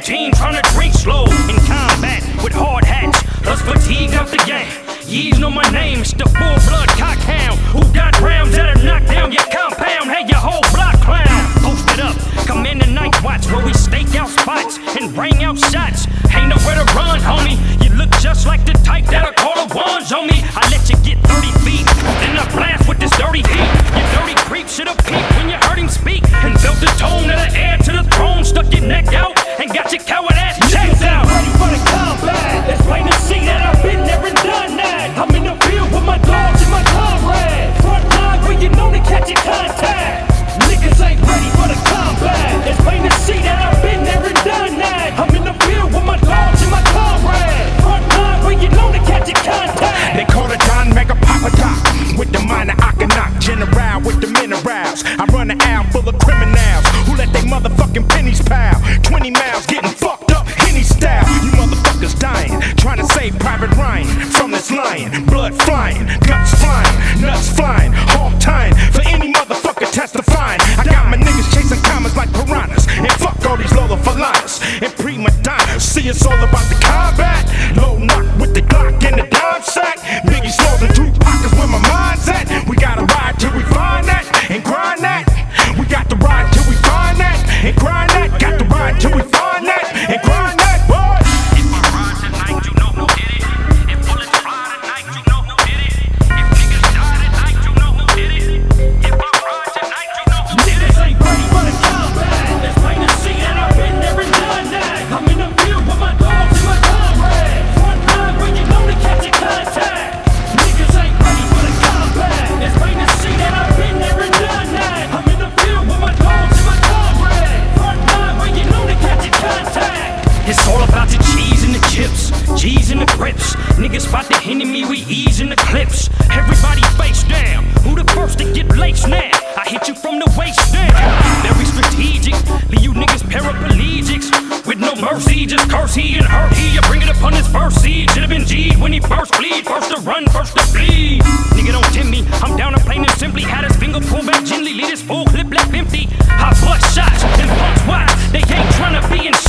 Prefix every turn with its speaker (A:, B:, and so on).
A: team trying to drink slow in combat with hard hats, plus fatigue out the game. Yeez know my name, it's the full-blood cockhound who got rounds that'll knock down your compound, had your whole block clown. Posted up, come in the night watch where we stake out spots and bring out shots. Ain't nowhere to run, homie. You look just like the type that'll call the ones on me. I let you get 30 feet, then I blast with this dirty heat. Your dirty creep should've peeped when you heard him speak and felt the tone of the air to the throne. Stuck your neck out and got your coward ass checked out.
B: Ready for the combat. It's plain to see that I've been there and done that. I'm in the field with my dogs and my comrades. Front line where you know to catch your contact. Niggas ain't ready for the combat. It's plain to see that I've been there and done that. I'm in the field with my dogs and my comrades. Front line where you know to catch your contact.
C: They call it Don Mega Papa Doc with the minor I can knock. General with the minerals. I run an alley full of criminals who let they motherfucking pennies pile. 20 miles getting fucked up, Henny style. You motherfuckers dying, trying to save Private Ryan from this lion. Blood flying, guts flying, nuts flying, hog tying for any motherfucker testifying. I got my niggas chasing commas like piranhas, and fuck all these Lola Falanas and prima donnas. See, it's all about the combat. Low knock with the Glock and the dime sack. Biggie Smalls and two pockets where my mind's at. We gotta ride till we find that and grind that. We got to ride till we find that and grind that. Got to ride till we find that and grind that. Boy.
A: If I ride tonight, you know who did it. If bullets fly tonight, you know who did it. If niggas die tonight, you know who did it. If I ride tonight, you know who did it.
B: Niggas ain't ready for the combat. It's plain to see that I've been there and done that. I'm in the field with my dogs and my comrades. Front line where you know to catch your contact. Niggas ain't ready for the combat. It's plain to see that I've been there and done that. I'm in the field with my dogs and my comrades. Front line where you know to catch your contact.
A: It's all about the cheese and the chips, G's and the grips. Niggas spot the enemy, we ease in the clips. Everybody face down, who the first to get laced now? I hit you from the waist down. Very strategic, leave you niggas paraplegics. With no mercy, just curse he and hurt he. You bring it upon his first seed. Should've been G'd when he first bleed. First to run, first to bleed. Nigga don't tempt me, I'm down to plain and simply. Had his finger pulled back gently, lead his full clip left empty. I bust shots and punch wide, they ain't tryna be in